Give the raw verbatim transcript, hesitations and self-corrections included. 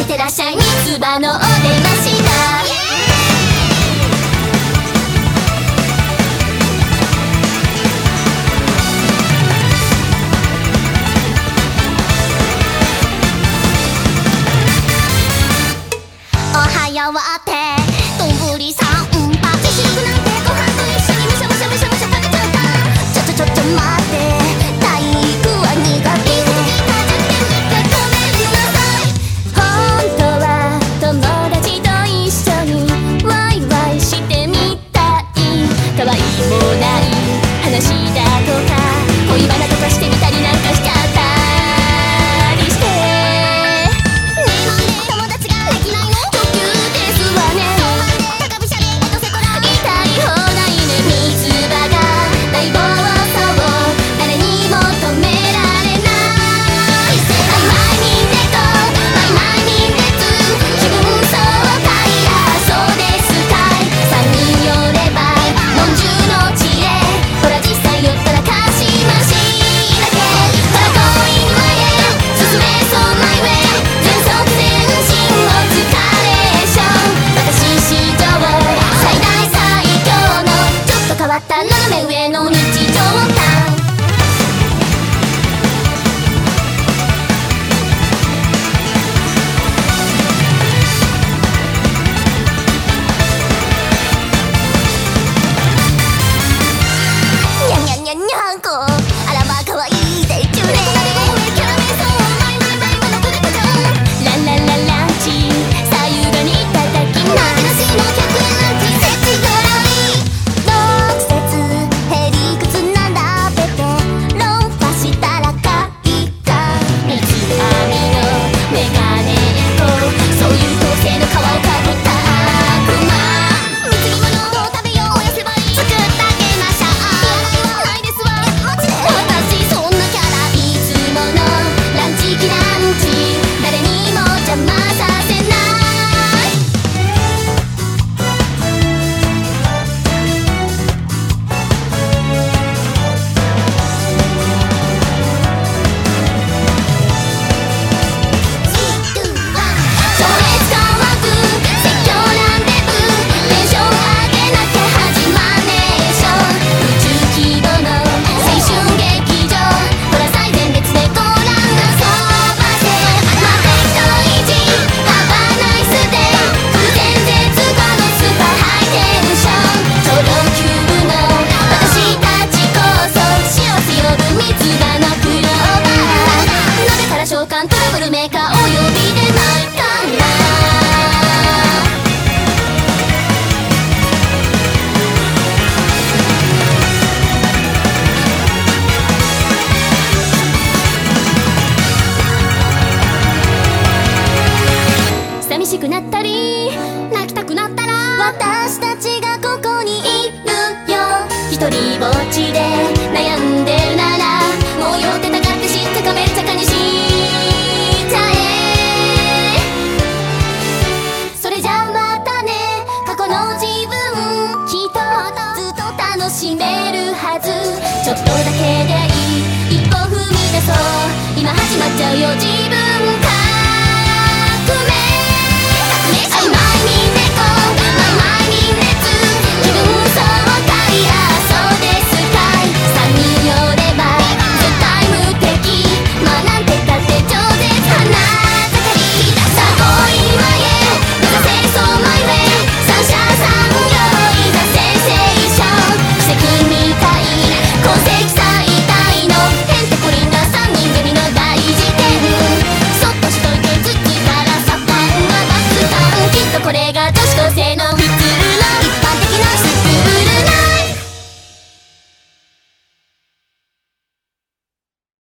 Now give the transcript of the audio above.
てらっしゃい三つ葉のお出ましだ。おはようってどんぶりさんパチシルクなんてご飯と一緒にむしゃむしゃむしゃむしゃ食べちゃった。ちょちょちょちょ待って、体育は苦手。本当は友達と一緒にワイワイしてみたい。たわいもない話だとか恋バナとかしてみたりなんかしちゃったりして。ねえなんで友達ができないの？呼吸ですわね。高飛車でエトセトラ痛い放題ね。三つ葉が大暴走を誰にも止められない。曖昧にデート曖昧に熱気分爽快だそうですかい。三人寄れば文殊の知恵。ほら実際寄ったらかしましだけ。ほらgoing前へ進めそうマイウェイ。全速前進をスカレーション。私史上最大最強のちょっと変わった斜め上の日常感。にゃんにゃんにゃんにゃんこあらまあかわいいでちゅね。キャラメルそうマイマイマイマの子猫ちゃん。ランランランランチさゆがにいただきます。なしのひゃくえんランチせちがらい。ろく節へりくつ並べて論破したら快感。三つ編みのメガネとそういう構成の皮をかぶった悪魔。貢ぎ物を食べようおやせばいい。作ってあげましょう。ないですわマジで。私そんなキャラいつものランチキランチ誰にも邪魔させない。情熱感湧く説教ランデブー。テンション上げなきゃ始まんねえショー。宇宙規模の青春劇場。ほら最前列でご覧遊ばせ。待って一人ハバナイスデー。空前絶後のスーパーハイテンション。超高級の私たちこそ幸せ呼ぶ三つ葉のクローバー。鍋から召喚トラブルメーカーお呼びでないかな。寂しくなったり泣きたくなったら私たちがここにいるよ。一人ぼっちで悩んでるならもう酔ってたかって知ったかめっちゃかにしちゃえ。それじゃあまたね過去の自分きっとずっと楽しめるはず。ちょっとだけでいい一歩踏み出そう。今始まっちゃうよ自分